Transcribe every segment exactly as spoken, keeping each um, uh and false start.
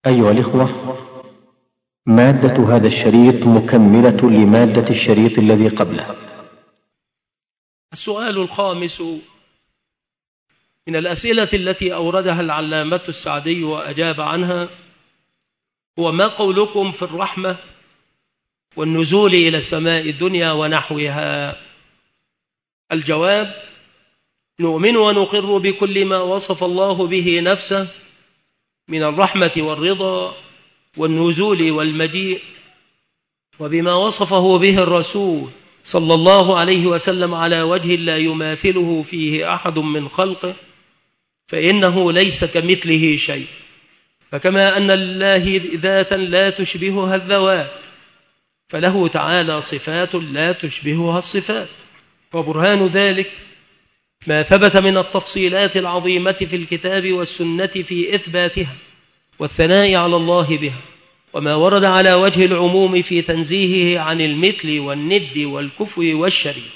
أيها الإخوة، مادة هذا الشريط مكملة لمادة الشريط الذي قبله. السؤال الخامس من الأسئلة التي أوردها العلامة السعدي وأجاب عنها هو: ما قولكم في الرحمة والنزول إلى السماء الدنيا ونحوها؟ الجواب: نؤمن ونقر بكل ما وصف الله به نفسه من الرحمة والرضا والنزول والمجيء، وبما وصفه به الرسول صلى الله عليه وسلم على وجه لا يماثله فيه أحد من خلقه، فإنه ليس كمثله شيء. فكما أن لله ذاتا لا تشبهها الذوات، فله تعالى صفات لا تشبهها الصفات. وبرهان ذلك ما ثبت من التفصيلات العظيمة في الكتاب والسنة في إثباتها والثناء على الله بها، وما ورد على وجه العموم في تنزيهه عن المثل والند والكفو والشريك.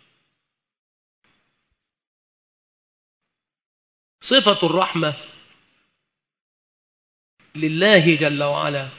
صفة الرحمة لله جل وعلا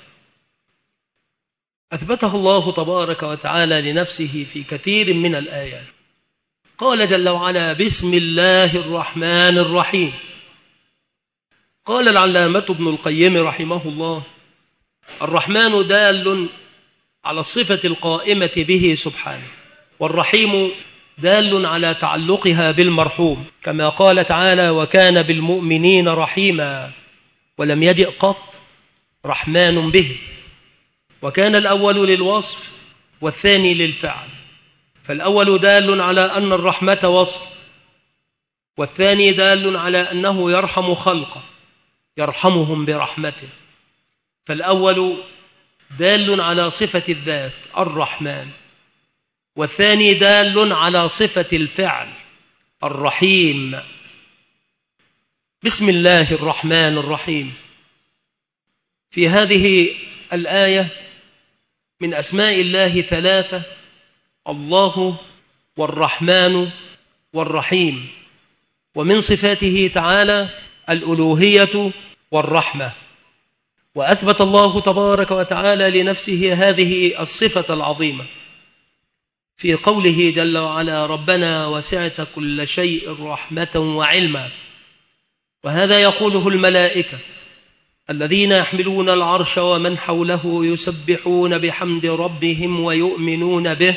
أثبتها الله تبارك وتعالى لنفسه في كثير من الآيات. قال جل وعلا: بسم الله الرحمن الرحيم. قال العلامة ابن القيم رحمه الله: الرحمن دال على الصفة القائمة به سبحانه، والرحيم دال على تعلقها بالمرحوم، كما قال تعالى: وكان بالمؤمنين رحيما، ولم يجئ قط رحمن به. وكان الأول للوصف والثاني للفعل، فالأول دال على أن الرحمة وصف، والثاني دال على أنه يرحم خلقه يرحمهم برحمته. فالأول دال على صفة الذات الرحمن، والثاني دال على صفة الفعل الرحيم. بسم الله الرحمن الرحيم. في هذه الآية من أسماء الله ثلاثة: الله والرحمن والرحيم. ومن صفاته تعالى الألوهية والرحمة. وأثبت الله تبارك وتعالى لنفسه هذه الصفة العظيمة في قوله جل وعلا: ربنا وسعت كل شيء رحمة وعلما. وهذا يقوله الملائكة الذين يحملون العرش ومن حوله يسبحون بحمد ربهم ويؤمنون به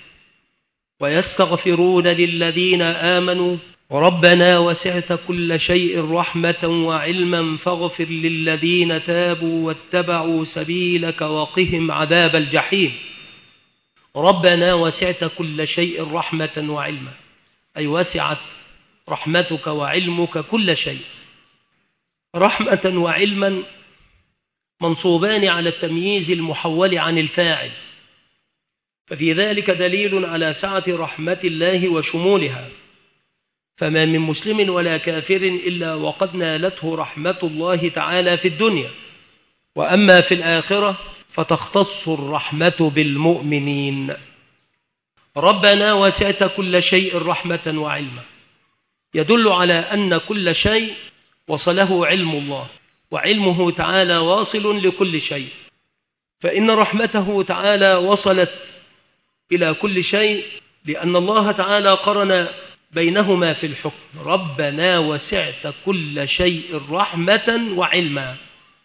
ويستغفرون للذين آمنوا ربنا وسعت كل شيء رحمة وعلما فاغفر للذين تابوا واتبعوا سبيلك وقهم عذاب الجحيم. ربنا وسعت كل شيء رحمة وعلما، أي وسعت رحمتك وعلمك كل شيء. رحمة وعلما منصوبان على التمييز المحول عن الفاعل، ففي ذلك دليل على سعة رحمة الله وشمولها. فما من مسلم ولا كافر إلا وقد نالته رحمة الله تعالى في الدنيا، وأما في الآخرة فتختص الرحمة بالمؤمنين. ربنا وسعت كل شيء رحمة وعلما يدل على أن كل شيء وصله علم الله، وعلمه تعالى واصل لكل شيء، فإن رحمته تعالى وصلت إلى كل شيء لأن الله تعالى قرن بينهما في الحكم. ربنا وسعت كل شيء رحمة وعلما.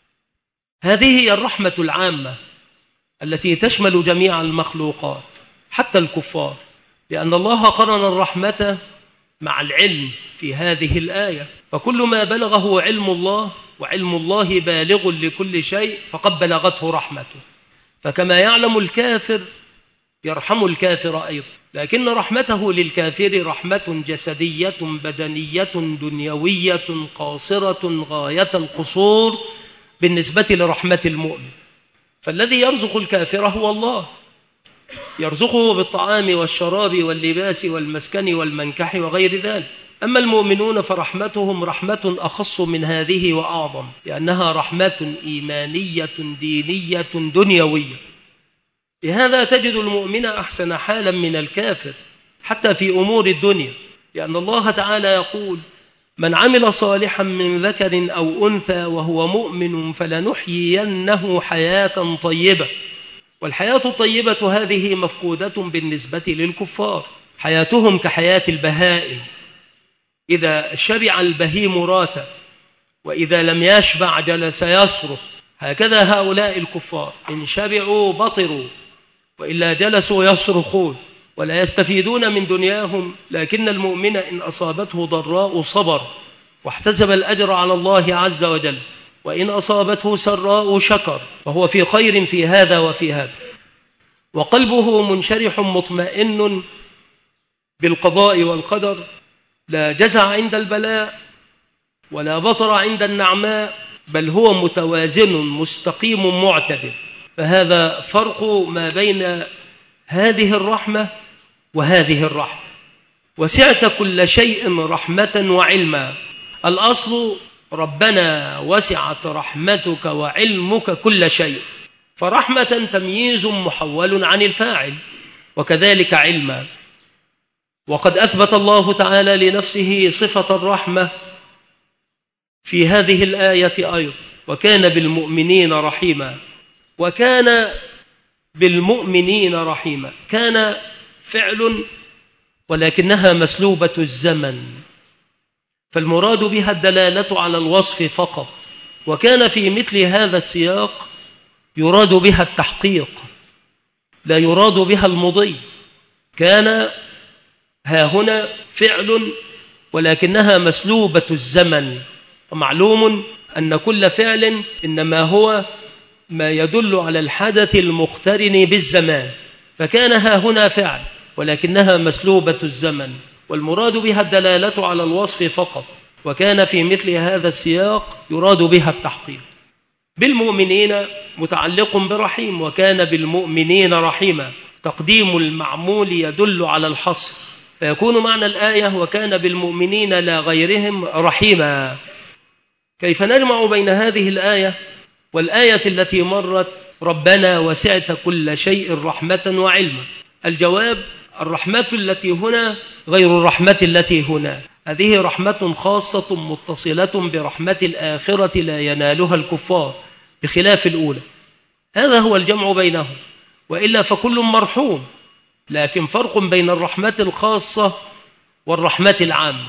هذه هي الرحمة العامة التي تشمل جميع المخلوقات حتى الكفار، لأن الله قرن الرحمة مع العلم في هذه الآية. فكل ما بلغه علم الله، وعلم الله بالغ لكل شيء، فقد بلغته رحمته. فكما يعلم الكافر يرحم الكافر أيضا، لكن رحمته للكافر رحمة جسدية بدنية دنيوية قاصرة غاية القصور بالنسبة لرحمة المؤمن. فالذي يرزق الكافر هو الله، يرزقه بالطعام والشراب واللباس والمسكن والمنكح وغير ذلك. أما المؤمنون فرحمتهم رحمة أخص من هذه وأعظم، لأنها رحمة إيمانية دينية دنيوية. لهذا تجد المؤمن أحسن حالا من الكافر حتى في أمور الدنيا، لأن الله تعالى يقول: من عمل صالحا من ذكر أو أنثى وهو مؤمن فلنحيينه حياة طيبة. والحياة الطيبة هذه مفقودة بالنسبة للكفار، حياتهم كحياة البهائم، إذا شبع البهيم راث وإذا لم يشبع جلس يصرخ. هكذا هؤلاء الكفار إن شبعوا بطروا وإلا جلسوا يصرخون ولا يستفيدون من دنياهم. لكن المؤمن إن أصابته ضراء صبر واحتسب الأجر على الله عز وجل، وإن أصابته سراء شكر، وهو في خير في هذا وفي هذا، وقلبه منشرح مطمئن بالقضاء والقدر، لا جزع عند البلاء ولا بطر عند النعماء، بل هو متوازن مستقيم معتدل. فهذا فرق ما بين هذه الرحمة وهذه الرحمة. وسعت كل شيء رحمة وعلما. الأصل ربنا وسعت رحمتك وعلمك كل شيء، فرحمة تمييز محول عن الفاعل، وكذلك علما. وقد أثبت الله تعالى لنفسه صفة الرحمة في هذه الآية أيضا، وكان بالمؤمنين رحيما. وكان بالمؤمنين رحيما كان فعل ولكنها مسلوبة الزمن، فالمراد بها الدلالة على الوصف فقط. وكان في مثل هذا السياق يراد بها التحقيق، لا يراد بها المضي. كان ها هنا فعل ولكنها مسلوبة الزمن، ومعلوم أن كل فعل إنما هو ما يدل على الحدث المقترن بالزمان. فكان ها هنا فعل ولكنها مسلوبة الزمن، والمراد بها الدلالة على الوصف فقط. وكان في مثل هذا السياق يراد بها التحقيق. بالمؤمنين متعلق برحيم، وكان بالمؤمنين رحيما، تقديم المعمول يدل على الحصر، فيكون معنى الآية وكان بالمؤمنين لا غيرهم رحيما. كيف نجمع بين هذه الآية والآية التي مرت ربنا وسعت كل شيء رحمة وعلما؟ الجواب: الرحمة التي هنا غير الرحمة التي هنا. هذه رحمة خاصة متصلة برحمة الآخرة لا ينالها الكفار بخلاف الأولى. هذا هو الجمع بينهم، وإلا فكل مرحوم، لكن فرق بين الرحمة الخاصة والرحمة العامة.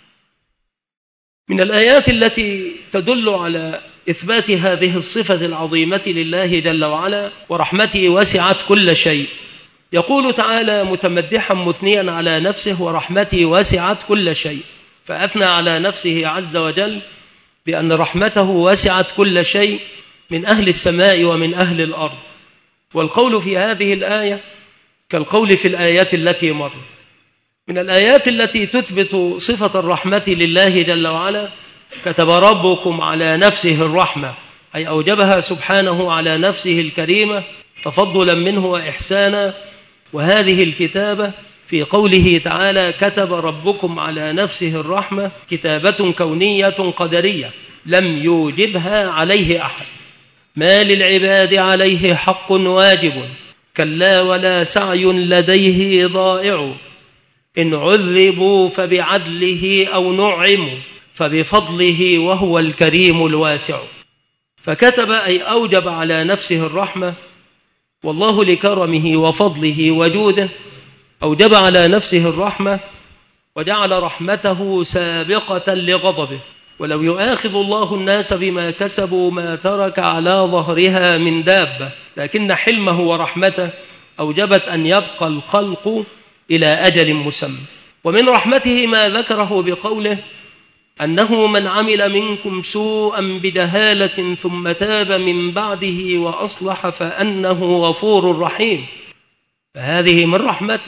من الآيات التي تدل على إثبات هذه الصفة العظيمة لله جل وعلا: ورحمتي وسعت كل شيء. يقول تعالى متمدحا مثنيا على نفسه: ورحمتي وسعت كل شيء. فأثنى على نفسه عز وجل بأن رحمته وسعت كل شيء من أهل السماء ومن أهل الأرض. والقول في هذه الآية كالقول في الآيات التي مرت. من الآيات التي تثبت صفة الرحمة لله جل وعلا: كتب ربكم على نفسه الرحمة، أي أوجبها سبحانه على نفسه الكريمة تفضلا منه وإحسانا. وهذه الكتابة في قوله تعالى: كتب ربكم على نفسه الرحمة، كتابة كونية قدرية لم يوجبها عليه أحد. ما للعباد عليه حق واجب، كلا ولا سعي لديه ضائع، إن عذبوا فبعدله أو نعموا فبفضله وهو الكريم الواسع. فكتب أي أوجب على نفسه الرحمة، والله لكرمه وفضله وجوده أوجب على نفسه الرحمة وجعل رحمته سابقة لغضبه. ولو يؤاخذ الله الناس بما كسبوا ما ترك على ظهرها من دابة، لكن حلمه ورحمته أوجبت أن يبقى الخلق إلى أجل مسمى. ومن رحمته ما ذكره بقوله: أنه من عمل منكم سوءا بجهالة ثم تاب من بعده وأصلح فأنه غفور رحيم. فهذه من رحمته.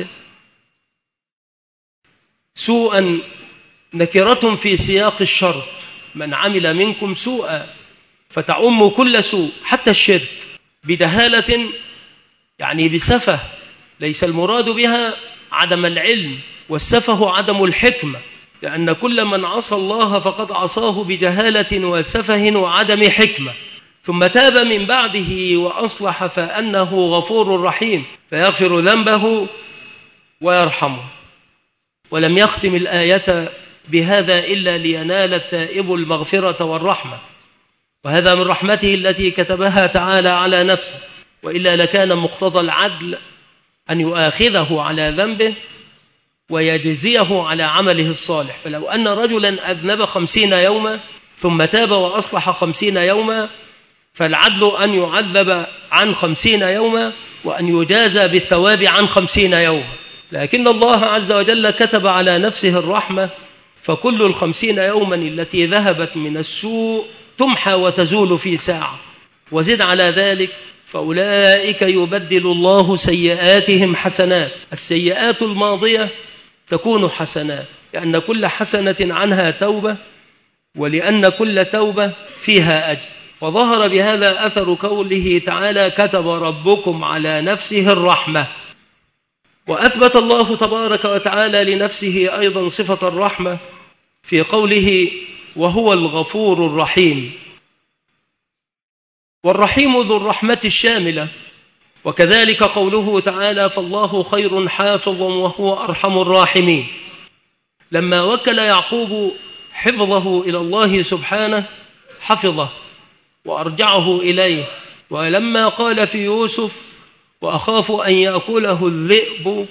سوءا نكرة في سياق الشرط، من عمل منكم سوءا، فتعم كل سوء حتى الشرك. بجهالة يعني بسفه، ليس المراد بها عدم العلم، والسفه عدم الحكمة، لأن كل من عصى الله فقد عصاه بجهالة وسفه وعدم حكمة. ثم تاب من بعده وأصلح فأنه غفور رحيم، فيغفر ذنبه ويرحمه. ولم يختم الآية بهذا إلا لينال التائب المغفرة والرحمة، وهذا من رحمته التي كتبها تعالى على نفسه، وإلا لكان مقتضى العدل أن يؤاخذه على ذنبه ويجزيه على عمله الصالح. فلو أن رجلا أذنب خمسين يوما ثم تاب وأصلح خمسين يوما، فالعدل أن يعذب عن خمسين يوما وأن يجازى بالثواب عن خمسين يوما، لكن الله عز وجل كتب على نفسه الرحمة، فكل الخمسين يوما التي ذهبت من السوء تمحى وتزول في ساعة. وزد على ذلك فأولئك يبدل الله سيئاتهم حسنات، السيئات الماضية تكون حسنات، لأن كل حسنة عنها توبة، ولأن كل توبة فيها أجر. وظهر بهذا أثر قوله تعالى كتب ربكم على نفسه الرحمة. وأثبت الله تبارك وتعالى لنفسه أيضا صفة الرحمة في قوله وهو الغفور الرحيم. والرحيم ذو الرحمة الشاملة. وكذلك قوله تعالى فالله خير حافظا وهو أرحم الراحمين. لما وكل يعقوب حفظه إلى الله سبحانه حفظه وأرجعه إليه، ولما قال في يوسف وأخاف أن يأكله الذئب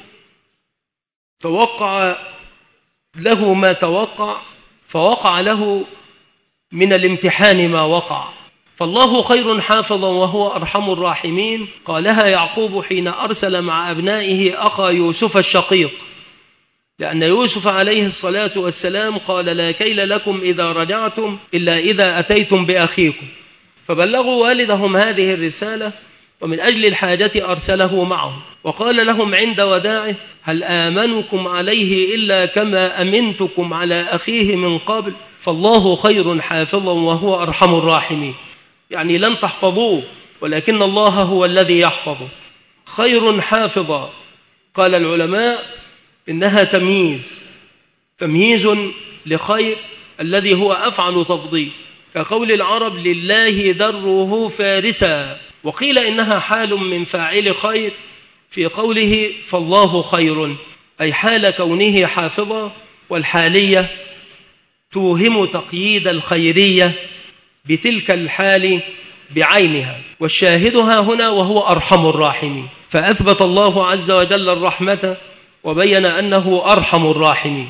توقع له ما توقع، فوقع له من الامتحان ما وقع. فالله خير حافظا وهو أرحم الراحمين قالها يعقوب حين أرسل مع أبنائه أخا يوسف الشقيق، لأن يوسف عليه الصلاة والسلام قال لا كيل لكم إذا رجعتم إلا إذا أتيتم بأخيكم، فبلغوا والدهم هذه الرسالة، ومن أجل الحاجة أرسله معهم، وقال لهم عند وداعه هل آمنكم عليه إلا كما أمنتكم على أخيه من قبل، فالله خير حافظا وهو أرحم الراحمين. يعني لن تحفظوه ولكن الله هو الذي يحفظه. خير حافظا قال العلماء إنها تمييز، تمييز لخير الذي هو أفعل تفضيل، كقول العرب لله دره فارسا، وقيل إنها حال من فاعل خير في قوله فالله خير، أي حال كونه حافظا، والحالية توهم تقييد الخيرية بتلك الحال بعينها، والشاهدها هنا وهو أرحم الراحمين. فأثبت الله عز وجل الرحمة وبين أنه أرحم الراحمين.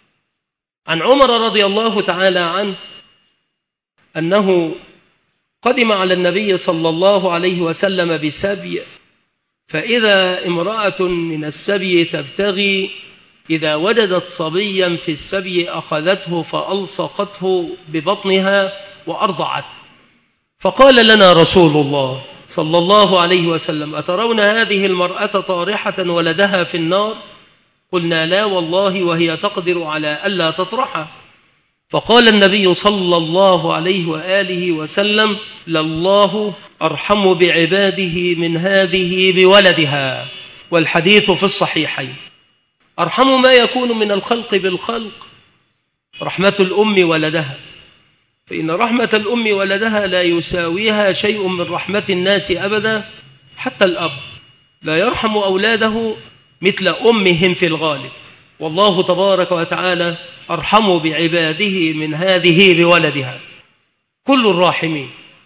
عن عمر رضي الله تعالى عنه أنه قدم على النبي صلى الله عليه وسلم بسبي، فإذا امرأة من السبي تبتغي، إذا وجدت صبيا في السبي أخذته فألصقته ببطنها وأرضعته، فقال لنا رسول الله صلى الله عليه وسلم أترون هذه المرأة طارحة ولدها في النار؟ قلنا لا والله وهي تقدر على ألا تطرحه. فقال النبي صلى الله عليه وآله وسلم لله أرحم بعباده من هذه بولدها، والحديث في الصحيحين. أرحم ما يكون من الخلق بالخلق رحمة الأم ولدها، فإن رحمة الأم ولدها لا يساويها شيء من رحمة الناس أبدا. حتى الأب لا يرحم أولاده مثل أمهم في الغالب، والله تبارك وتعالى أرحم بعباده من هذه بولدها. كل الراحمين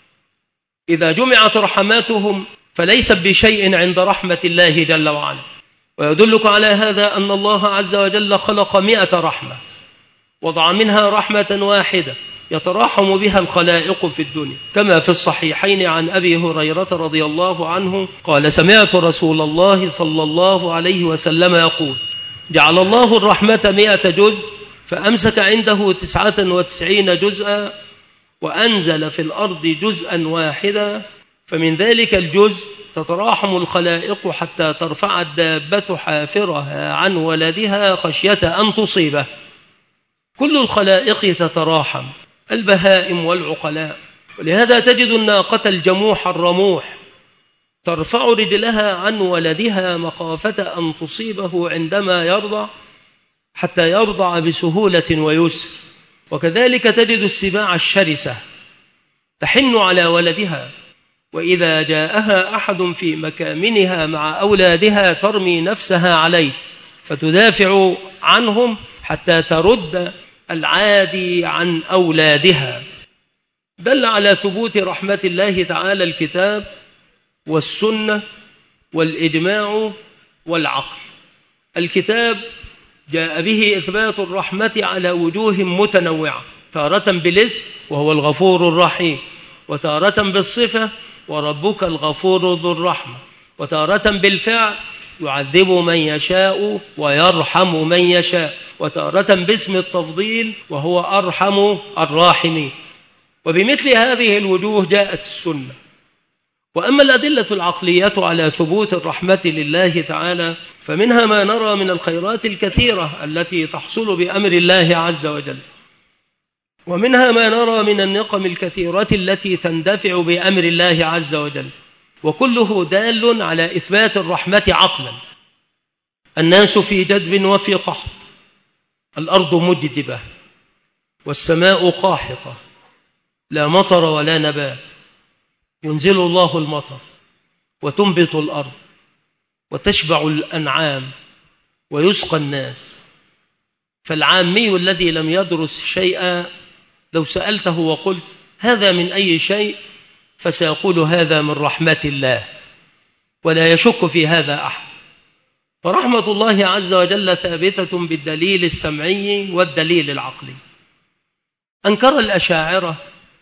إذا جمعت رحماتهم فليست بشيء عند رحمة الله جل وعلا. ويدلك على هذا أن الله عز وجل خلق مئة رحمة، وضع منها رحمة واحدة يتراحم بها الخلائق في الدنيا، كما في الصحيحين عن أبي هريرة رضي الله عنه قال سمعت رسول الله صلى الله عليه وسلم يقول جعل الله الرحمة مئة جزء فأمسك عنده تسعة وتسعين جزءا وأنزل في الأرض جزءا واحدا، فمن ذلك الجزء تتراحم الخلائق حتى ترفع الدابة حافرها عن ولدها خشية أن تصيبه. كل الخلائق تتراحم، البهائم والعقلاء. ولهذا تجد الناقة الجموح الرموح ترفع رجلها عن ولدها مخافة أن تصيبه عندما يرضع حتى يرضع بسهولة ويسر. وكذلك تجد السباع الشرسة تحن على ولدها، وإذا جاءها أحد في مكامنها مع أولادها ترمي نفسها عليه فتدافع عنهم حتى ترد العادي عن أولادها. دل على ثبوت رحمة الله تعالى الكتاب والسنة والإجماع والعقل. الكتاب جاء به إثبات الرحمة على وجوه متنوعة، تارة بالاسم وهو الغفور الرحيم، وتارة بالصفة وربك الغفور ذو الرحمة، وتارة بالفعل يعذب من يشاء ويرحم من يشاء، وتارة باسم التفضيل وهو أرحم الراحمين. وبمثل هذه الوجوه جاءت السنة. وأما الأدلة العقلية على ثبوت الرحمة لله تعالى فمنها ما نرى من الخيرات الكثيرة التي تحصل بأمر الله عز وجل، ومنها ما نرى من النقم الكثيرة التي تندفع بأمر الله عز وجل، وكله دال على إثبات الرحمة عقلا. الناس في جدب وفي قحط، الأرض مجدبة والسماء قاحطة، لا مطر ولا نبات، ينزل الله المطر وتنبت الأرض وتشبع الأنعام ويسقى الناس. فالعامي الذي لم يدرس شيئا لو سألته وقلت هذا من أي شيء فسيقول هذا من رحمة الله، ولا يشك في هذا أحد. فرحمة الله عز وجل ثابتة بالدليل السمعي والدليل العقلي. أنكر الأشاعرة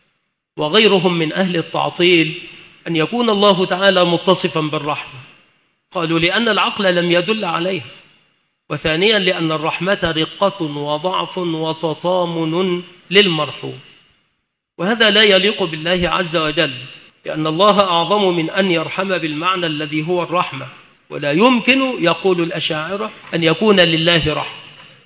وغيرهم من أهل التعطيل أن يكون الله تعالى متصفا بالرحمة، قالوا لأن العقل لم يدل عليها، وثانيا لأن الرحمة رقة وضعف وتطامن للمرحوم، وهذا لا يليق بالله عز وجل، لأن الله أعظم من أن يرحم بالمعنى الذي هو الرحمة، ولا يمكن يقول الأشاعرة أن يكون لله رحمة.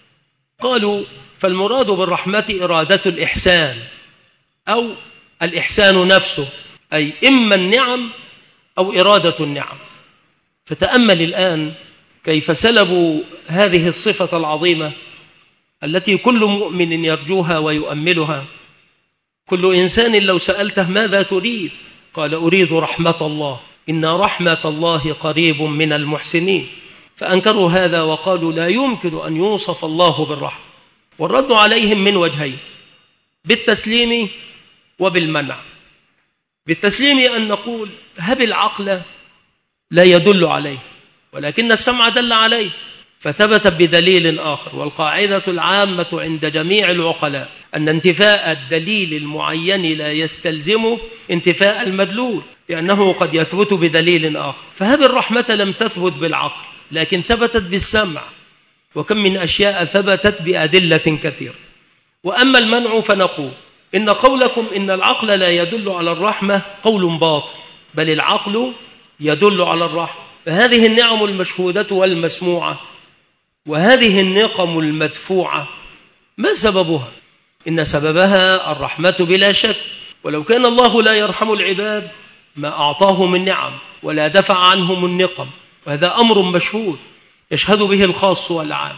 قالوا فالمراد بالرحمة إرادة الإحسان أو الإحسان نفسه، أي إما النعم أو إرادة النعم. فتأمل الآن كيف سلبوا هذه الصفة العظيمة التي كل مؤمن يرجوها ويؤملها. كل إنسان لو سألته ماذا تريد قال أريد رحمة الله، إن رحمة الله قريب من المحسنين. فأنكروا هذا وقالوا لا يمكن أن يوصف الله بالرحمة، والرد عليهم من وجهين: بالتسليم وبالمنع. بالتسليم أن نقول هب العقل لا يدل عليه، ولكن السمع دل عليه فثبت بدليل آخر. والقاعدة العامة عند جميع العقلاء أن انتفاء الدليل المعين لا يستلزم انتفاء المدلول، لأنه قد يثبت بدليل آخر. فهب الرحمة لم تثبت بالعقل لكن ثبتت بالسمع، وكم من أشياء ثبتت بأدلة كثيرة. وأما المنع فنقول إن قولكم إن العقل لا يدل على الرحمة قول باطل، بل العقل يدل على الرحمة. فهذه النعم المشهودة والمسموعة وهذه النقم المدفوعة ما سببها؟ إن سببها الرحمة بلا شك. ولو كان الله لا يرحم العباد ما أعطاهم النعم ولا دفع عنهم النقم، وهذا أمر مشهود يشهد به الخاص والعام.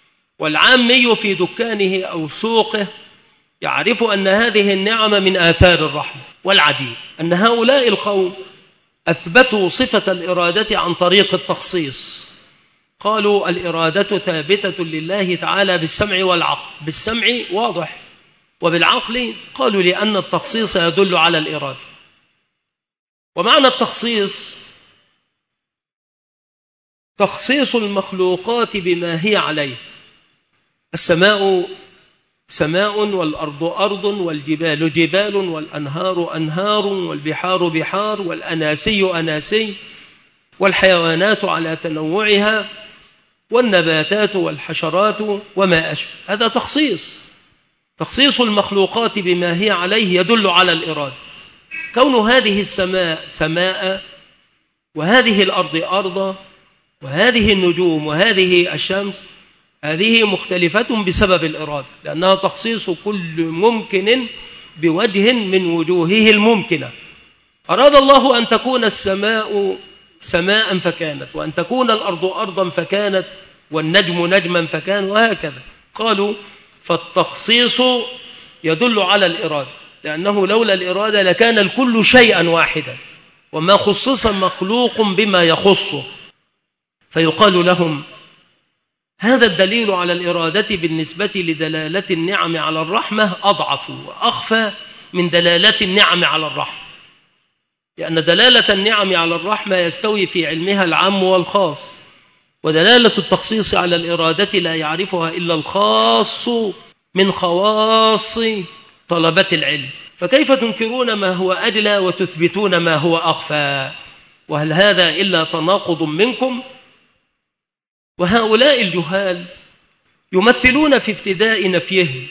والعامي في دكانه أو سوقه يعرف أن هذه النعم من آثار الرحمة. والعجيب أن هؤلاء القوم أثبتوا صفة الإرادة عن طريق التخصيص. قالوا الإرادة ثابتة لله تعالى بالسمع والعقل. بالسمع واضح، وبالعقل قالوا لأن التخصيص يدل على الإرادة. ومعنى التخصيص تخصيص المخلوقات بما هي عليه. السماء سماء، والأرض أرض، والجبال جبال، والأنهار أنهار، والبحار بحار، والأناسي أناسي، والحيوانات على تنوعها، والنباتات والحشرات وما أشبه. هذا تخصيص. تخصيص المخلوقات بما هي عليه يدل على الإرادة. كون هذه السماء سماء، وهذه الأرض أرضا، وهذه النجوم وهذه الشمس، هذه مختلفة بسبب الإرادة، لأنها تخصيص كل ممكن بوجه من وجوهه الممكنة. أراد الله أن تكون السماء سماء فكانت، وأن تكون الأرض أرضا فكانت، والنجم نجما فكان، وهكذا. قالوا فالتخصيص يدل على الإرادة، لأنه لولا الإرادة لكان الكل شيئا واحدا، وما خصص مخلوق بما يخصه. فيقال لهم هذا الدليل على الإرادة بالنسبة لدلالة النعم على الرحمة أضعف وأخفى من دلالة النعم على الرحمة، لأن دلالة النعم على الرحمة يستوي في علمها العام والخاص، ودلالة التخصيص على الإرادة لا يعرفها إلا الخاص من خواص طلبة العلم. فكيف تنكرون ما هو أدلى وتثبتون ما هو أخفى؟ وهل هذا إلا تناقض منكم؟ وهؤلاء الجهال يمثلون في ابتداء نفيهم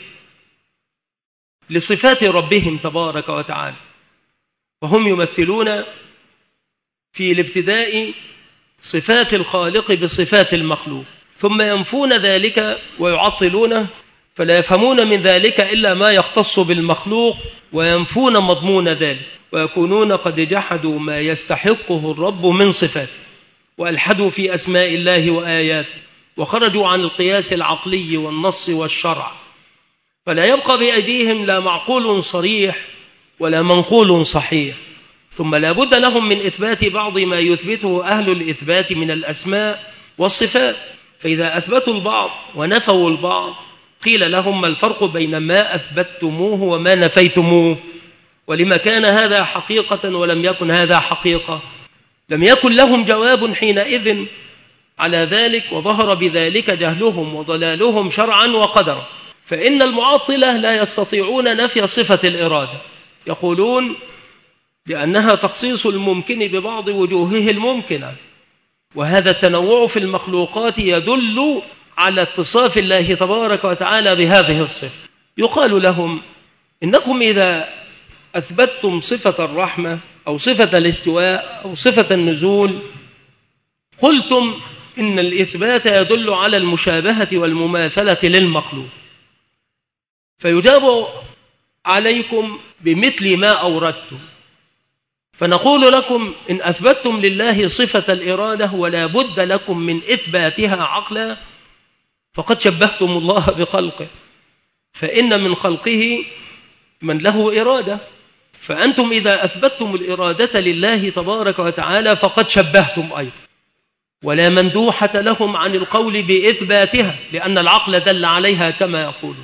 لصفات ربهم تبارك وتعالى، وهم يمثلون في الابتداء صفات الخالق بصفات المخلوق، ثم ينفون ذلك ويعطلونه، فلا يفهمون من ذلك إلا ما يختص بالمخلوق وينفون مضمون ذلك، ويكونون قد جحدوا ما يستحقه الرب من صفاته، وألحدوا في أسماء الله وآياته، وخرجوا عن القياس العقلي والنص والشرع، فلا يبقى بأيديهم لا معقول صريح ولا منقول صحيح. ثم لا بد لهم من إثبات بعض ما يثبته أهل الإثبات من الأسماء والصفات، فإذا أثبتوا البعض ونفوا البعض قيل لهم ما الفرق بين ما أثبتتموه وما نفيتموه؟ ولما كان هذا حقيقة ولم يكن هذا حقيقة؟ لم يكن لهم جواب حينئذ على ذلك، وظهر بذلك جهلهم وضلالهم شرعا وقدرا. فإن المعطلة لا يستطيعون نفي صفة الإرادة، يقولون لأنها تخصيص الممكن ببعض وجوهه الممكنة، وهذا التنوع في المخلوقات يدل على اتصاف الله تبارك وتعالى بهذه الصفة. يقال لهم إنكم إذا أثبتتم صفة الرحمة أو صفة الاستواء أو صفة النزول قلتم إن الإثبات يدل على المشابهة والمماثلة للمخلوق، فيجاب عليكم بمثل ما أوردتم، فنقول لكم إن أثبتتم لله صفة الإرادة ولا بد لكم من إثباتها عقلا فقد شبهتم الله بخلقه، فإن من خلقه من له إرادة، فأنتم إذا أثبتتم الإرادة لله تبارك وتعالى فقد شبهتم أيضا، ولا مندوحة لهم عن القول بإثباتها لأن العقل دل عليها كما يقولون.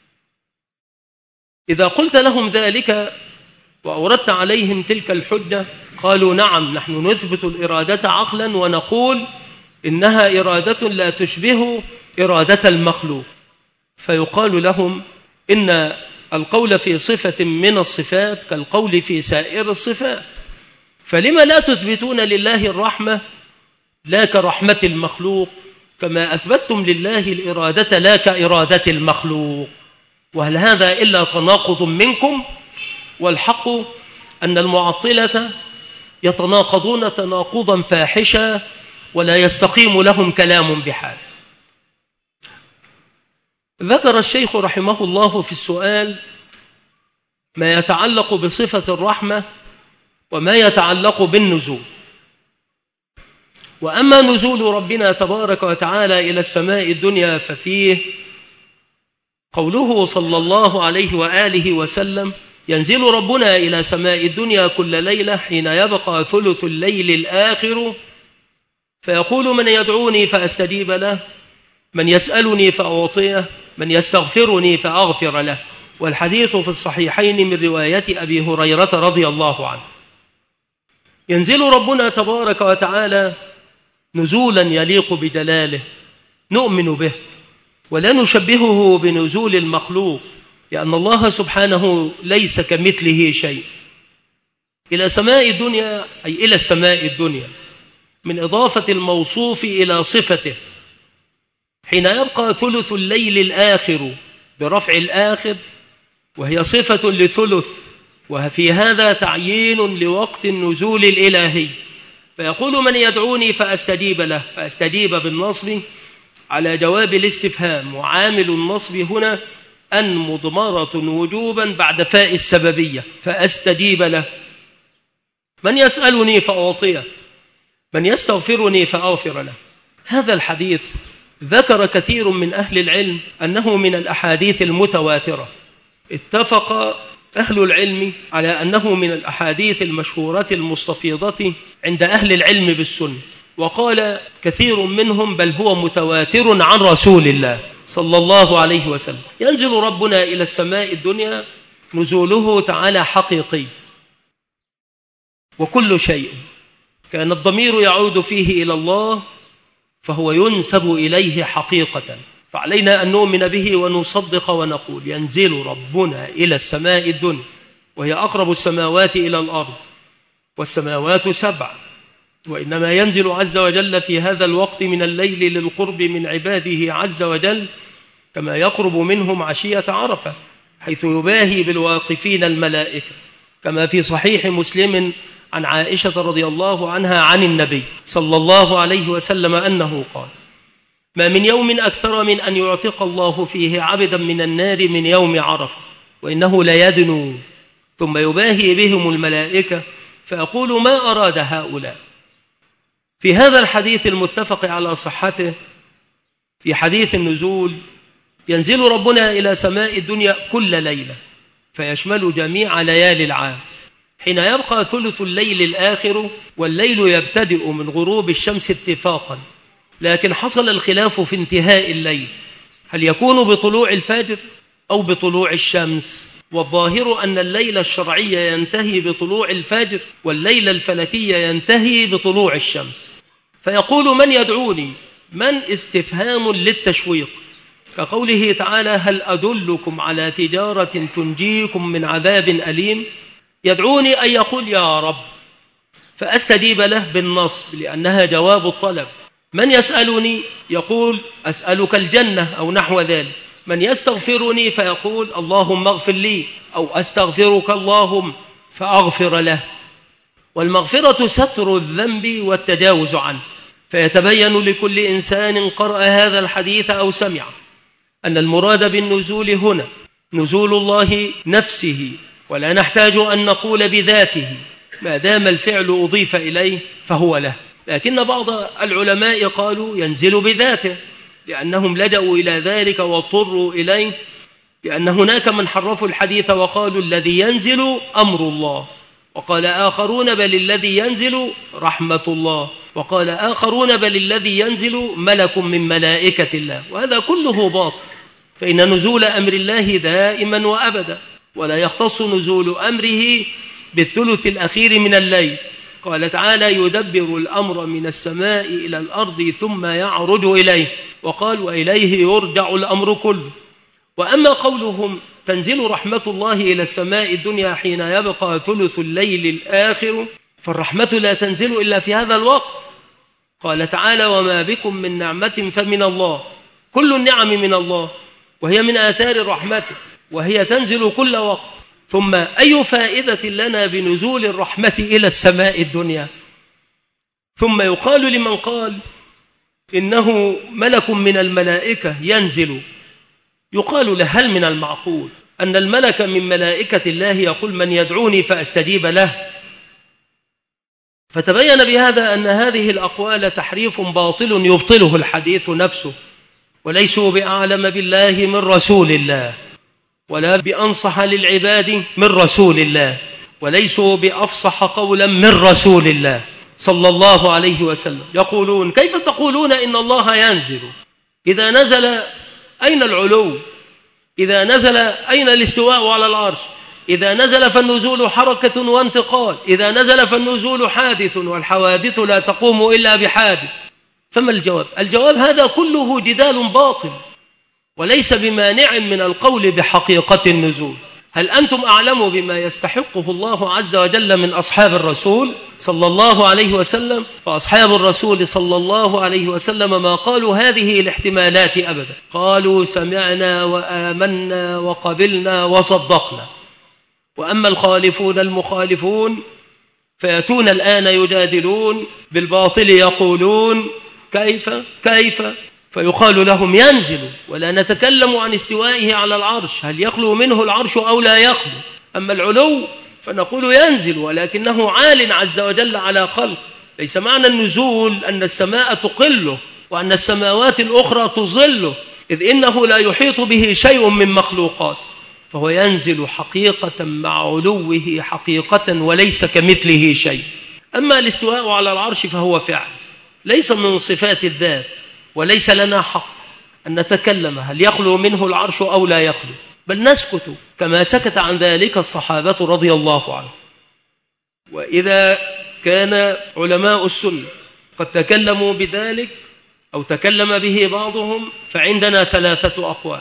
إذا قلت لهم ذلك وأوردت عليهم تلك الحجة قالوا نعم نحن نثبت الإرادة عقلا ونقول إنها إرادة لا تشبه إرادة المخلوق، فيقال لهم إن القول في صفة من الصفات كالقول في سائر الصفات، فلما لا تثبتون لله الرحمة لا كرحمة المخلوق كما أثبتتم لله الإرادة لا كإرادة المخلوق؟ وهل هذا إلا تناقض منكم؟ والحق أن المعطلة يتناقضون تناقضا فاحشا ولا يستقيم لهم كلام بحال. ذكر الشيخ رحمه الله في السؤال ما يتعلق بصفة الرحمة وما يتعلق بالنزول. وأما نزول ربنا تبارك وتعالى إلى السماء الدنيا ففيه قوله صلى الله عليه وآله وسلم ينزل ربنا إلى سماء الدنيا كل ليلة حين يبقى ثلث الليل الآخر فيقول من يدعوني فأستجيب له، من يسألني فأعطيه، من يستغفرني فأغفر له. والحديث في الصحيحين من رواية أبي هريرة رضي الله عنه. ينزل ربنا تبارك وتعالى نزولا يليق بجلاله نؤمن به ولا نشبهه بنزول المخلوق، لأن الله سبحانه ليس كمثله شيء. إلى سماء الدنيا أي إلى السماء الدنيا من إضافة الموصوف إلى صفته حين يبقى ثلث الليل الآخر برفع الآخر، وهي صفة لثلث، وفي هذا تعيين لوقت النزول الإلهي. فيقول من يدعوني فأستجيب له، فأستجيب بالنصب على جواب الاستفهام، وعامل النصب هنا أن مضمرة وجوبا بعد فاء السببية، فأستجيب له. من يسألني فأعطيه، من يستغفرني فأغفر له. هذا الحديث ذكر كثير من أهل العلم أنه من الأحاديث المتواترة. اتفق أهل العلم على أنه من الأحاديث المشهورة المستفيضة عند أهل العلم بالسنة، وقال كثير منهم بل هو متواتر عن رسول الله صلى الله عليه وسلم. ينزل ربنا إلى السماء الدنيا نزوله تعالى حقيقي، وكل شيء كان الضمير يعود فيه إلى الله فهو ينسب إليه حقيقة، فعلينا أن نؤمن به ونصدق ونقول ينزل ربنا إلى السماء الدنيا وهي أقرب السماوات إلى الأرض، والسماوات سبع، وإنما ينزل عز وجل في هذا الوقت من الليل للقرب من عباده عز وجل كما يقرب منهم عشية عرفة، حيث يباهي بالواقفين الملائكة، كما في صحيح مسلم عن عائشة رضي الله عنها عن النبي صلى الله عليه وسلم أنه قال: ما من يوم أكثر من أن يعتق الله فيه عبدا من النار من يوم عرفة، وإنه ليدنو ثم يباهي بهم الملائكة فيقول ما أراد هؤلاء. في هذا الحديث المتفق على صحته في حديث النزول ينزل ربنا إلى سماء الدنيا كل ليلة فيشمل جميع ليالي العام، حين يبقى ثلث الليل الآخر والليل يبتدئ من غروب الشمس اتفاقا، لكن حصل الخلاف في انتهاء الليل، هل يكون بطلوع الفجر أو بطلوع الشمس؟ والظاهر أن الليل الشرعي ينتهي بطلوع الفجر والليل الفلكي ينتهي بطلوع الشمس. فيقول من يدعوني؟ من استفهام للتشويق، كقوله تعالى هل أدلكم على تجارة تنجيكم من عذاب أليم؟ يدعوني أن يقول يا رب فأستجيب له بالنصب لأنها جواب الطلب. من يسألني؟ يقول أسألك الجنة أو نحو ذلك. من يستغفرني فيقول اللهم اغفر لي أو أستغفرك اللهم فأغفر له. والمغفرة ستر الذنب والتجاوز عنه، فيتبين لكل إنسان قرأ هذا الحديث أو سمع أن المراد بالنزول هنا نزول الله نفسه، ولا نحتاج أن نقول بذاته ما دام الفعل أضيف إليه فهو له. لكن بعض العلماء قالوا ينزل بذاته لأنهم لجأوا إلى ذلك واضطروا إليه، لأن هناك من حرفوا الحديث وقالوا الذي ينزل أمر الله، وقال آخرون بل الذي ينزل رحمة الله، وقال آخرون بل الذي ينزل ملك من ملائكة الله، وهذا كله باطل، فإن نزول أمر الله دائما وأبدا، ولا يختص نزول أمره بالثلث الأخير من الليل. قال تعالى يدبر الأمر من السماء إلى الأرض ثم يعرج إليه، وقال وإليه يرجع الأمر كله. وأما قولهم تنزل رحمة الله إلى السماء الدنيا حين يبقى ثلث الليل الآخر، فالرحمة لا تنزل إلا في هذا الوقت. قال تعالى وما بكم من نعمة فمن الله، كل النعم من الله وهي من آثار رحمته، وهي تنزل كل وقت. ثم أي فائدة لنا بنزول الرحمة إلى السماء الدنيا؟ ثم يقال لمن قال إنه ملك من الملائكة ينزل، يقال له هل من المعقول أن الملك من ملائكة الله يقول من يدعوني فأستجيب له؟ فتبين بهذا أن هذه الأقوال تحريف باطل يبطله الحديث نفسه، وليسوا بأعلم بالله من رسول الله، ولا بأنصح للعباد من رسول الله، وليسوا بأفصح قولا من رسول الله صلى الله عليه وسلم. يقولون كيف تقولون إن الله ينزل؟ إذا نزل أين العلو؟ إذا نزل أين الاستواء على العرش؟ إذا نزل فالنزول حركة وانتقال، إذا نزل فالنزول حادث، والحوادث لا تقوم إلا بحادث. فما الجواب؟ الجواب هذا كله جدال باطل، وليس بمانع من القول بحقيقة النزول. هل أنتم أعلموا بما يستحقه الله عز وجل من أصحاب الرسول صلى الله عليه وسلم؟ فأصحاب الرسول صلى الله عليه وسلم ما قالوا هذه الاحتمالات أبدا، قالوا سمعنا وآمنا وقبلنا وصدقنا. وأما الخالفون المخالفون فيأتون الآن يجادلون بالباطل، يقولون كيف كيف فيقال لهم ينزل، ولا نتكلم عن استوائه على العرش، هل يخلو منه العرش أو لا يخلو؟ أما العلو فنقول ينزل ولكنه عال عز وجل على خلق. ليس معنى النزول أن السماء تقله وأن السماوات الأخرى تظله، إذ إنه لا يحيط به شيء من مخلوقات، فهو ينزل حقيقة مع علوه حقيقة وليس كمثله شيء. أما الاستواء على العرش فهو فعل، ليس من صفات الذات، وليس لنا حق أن نتكلم هل يخلو منه العرش أو لا يخلو، بل نسكت كما سكت عن ذلك الصحابة رضي الله عنهم. وإذا كان علماء السنة قد تكلموا بذلك أو تكلم به بعضهم، فعندنا ثلاثة أقوال: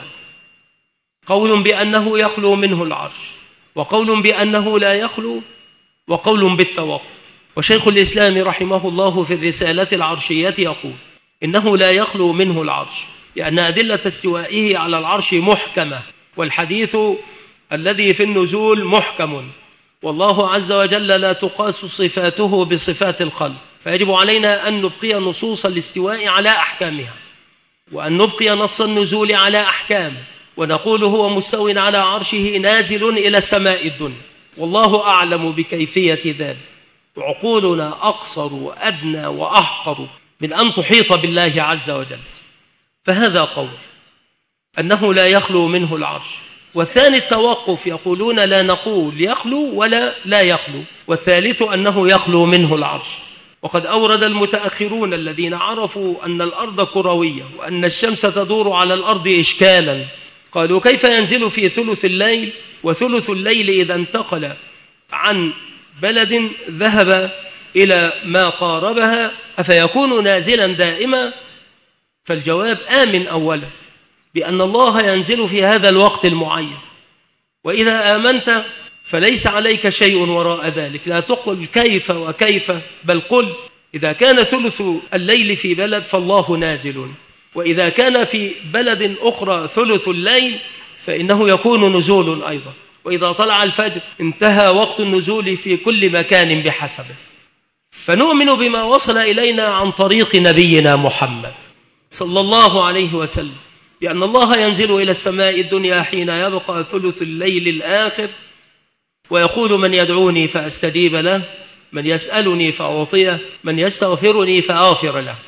قول بأنه يخلو منه العرش، وقول بأنه لا يخلو، وقول بالتوقف. وشيخ الإسلام رحمه الله في الرسالة العرشية يقول إنه لا يخلو منه العرش، لأن أدلة استوائه على العرش محكمة، والحديث الذي في النزول محكم، والله عز وجل لا تقاس صفاته بصفات الخلق، فيجب علينا أن نبقي نصوص الاستواء على أحكامها، وأن نبقي نص النزول على أحكامه، ونقول هو مستو على عرشه نازل إلى السماء الدنيا، والله أعلم بكيفية ذلك، وعقولنا أقصر وأدنى وأحقر من أن تحيط بالله عز وجل. فهذا قول أنه لا يخلو منه العرش. والثاني التوقف، يقولون لا نقول يخلو ولا لا يخلو. والثالث أنه يخلو منه العرش. وقد أورد المتأخرون الذين عرفوا أن الأرض كروية وأن الشمس تدور على الأرض إشكالا، قالوا كيف ينزل في ثلث الليل، وثلث الليل إذا انتقل عن بلد ذهب إلى ما قاربها أفيكون نازلا دائما؟ فالجواب آمن أولا بأن الله ينزل في هذا الوقت المعين، وإذا آمنت فليس عليك شيء وراء ذلك، لا تقل كيف وكيف، بل قل إذا كان ثلث الليل في بلد فالله نازل، وإذا كان في بلد أخرى ثلث الليل فإنه يكون نزول أيضا، وإذا طلع الفجر انتهى وقت النزول في كل مكان بحسبه. فنؤمن بما وصل إلينا عن طريق نبينا محمد صلى الله عليه وسلم بأن الله ينزل إلى السماء الدنيا حين يبقى ثلث الليل الآخر، ويقول من يدعوني فأستجيب له، من يسألني فأعطيه، من يستغفرني فأغفر له.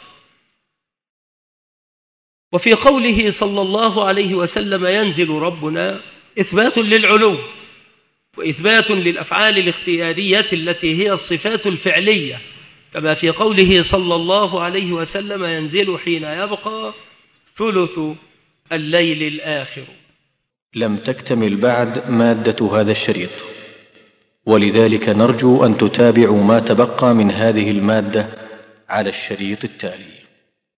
وفي قوله صلى الله عليه وسلم ينزل ربنا إثبات للعلو، وإثبات للأفعال الاختيارية التي هي الصفات الفعلية، كما في قوله صلى الله عليه وسلم ينزل حين يبقى ثلث الليل الآخر. لم تكتمل بعد مادة هذا الشريط، ولذلك نرجو أن تتابعوا ما تبقى من هذه المادة على الشريط التالي.